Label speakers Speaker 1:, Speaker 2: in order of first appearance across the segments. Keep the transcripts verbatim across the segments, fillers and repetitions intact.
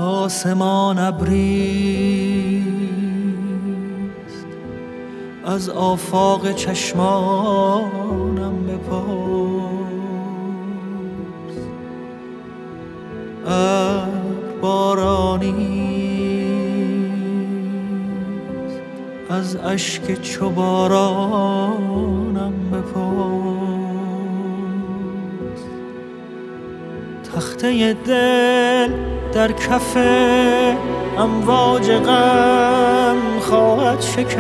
Speaker 1: آسمان ابریست، از آفاق چشمانم بپرس. ابر بارانیست، از اشک چو بارانم بپرس. تخته دل در کف امواج غم خواهد شکست،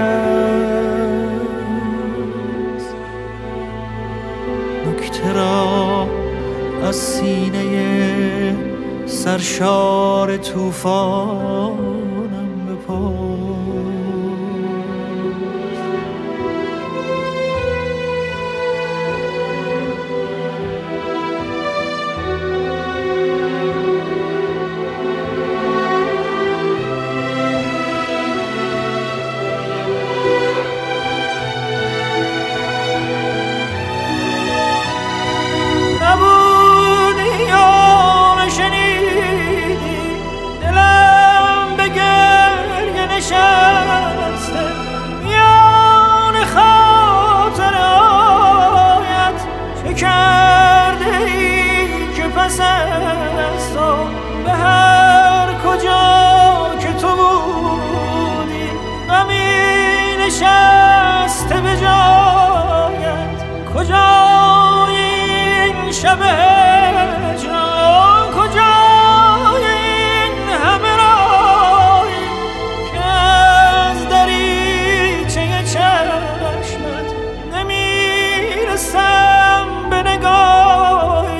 Speaker 1: نکته را از سینه سرشار طوفانم بپرس. به هر کجا که تو بودی غمی نشسته به جایت. کجای این شب هجران، کجای این همه راهی که از دریچه چشمت نمیرسم به نگاهی.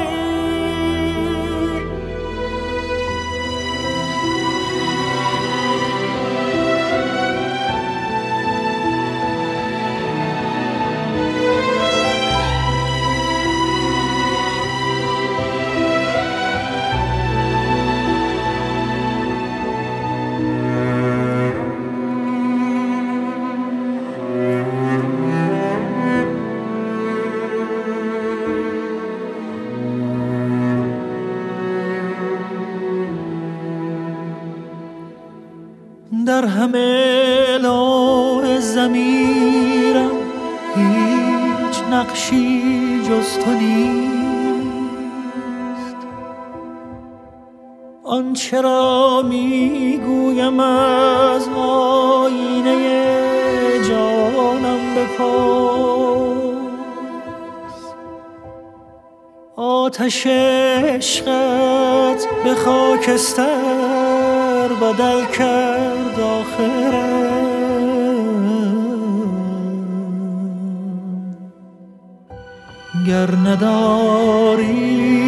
Speaker 1: در همه لوح ضمیرم هیچ نقشی جز تو نیست. آنچه را میگویم از آینه جانم بپرس. آتش عشقت به خاکستر بدل کرد آخرم. گر نداری